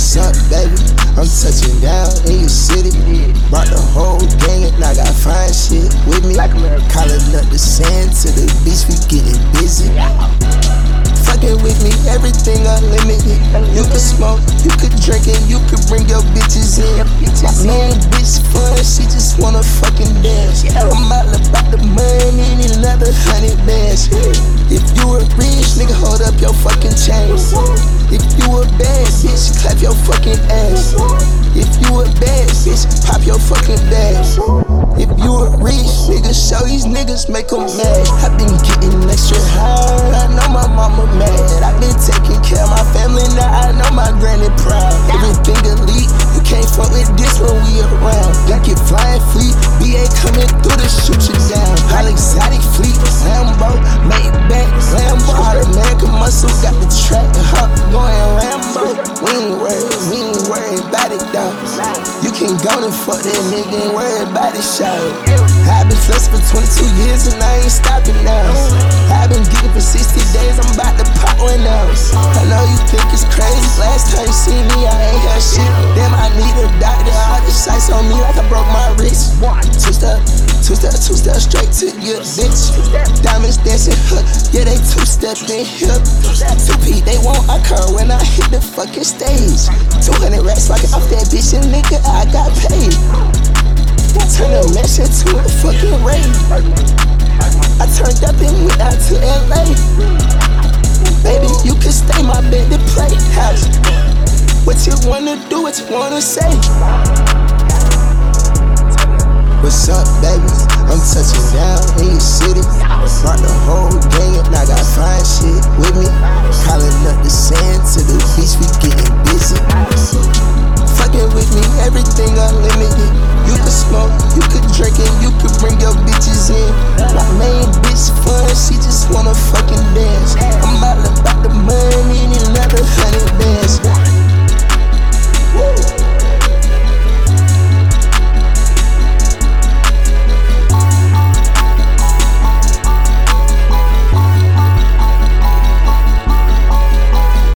What's up, baby? I'm touching down in your city. Brought the whole gang and I got fine shit with me. Calling up the sand to the beach, we getting busy. Fucking with me, everything unlimited. You can smoke, you could drink and you could bring your bitches in. My main bitch fun, she just wanna fucking dance. I'm all about the money and another 100 bands. If you a rich nigga, hold up your fucking chains. If you a bad bitch, clap your fucking ass. If you a bad bitch, pop your fucking bags. If you a rich nigga, show these niggas, make them mad. I been getting extra high, I know my mama mad. I been taking care of my family, now I know my granny proud. Everything elite, you can't fuck with this when we around. Black it flying fleet, BA coming through to shoot you down. All exotic fleet, Lambo, Maybach, Lambo. All-American muscle, got the track and hop going Rambo. We ain't worried about it though. You can go and fuck that nigga, ain't worried about it, show. I've been flexing for 22 years and I ain't stopping now. I've been geeking for 60 days, I'm about to pop one out. I know you think it's crazy, last time you seen me I ain't had shit. Damn, I need a doctor, all the sights on me like I broke my wrist. Two step straight to your bitch. Diamonds dancing, yeah they two-stepping here. 2P they want I come when I hit the fucking stage. 200 racks rockin' off that bitch and nigga I got paid. Turn a mansion to a fucking rave. I turned up and went out to LA. Baby, you can stay my bed to play house. What you wanna do, what you wanna say? What's up, baby? I'm touching down in your city. Brought the whole gang and I got fine shit with me.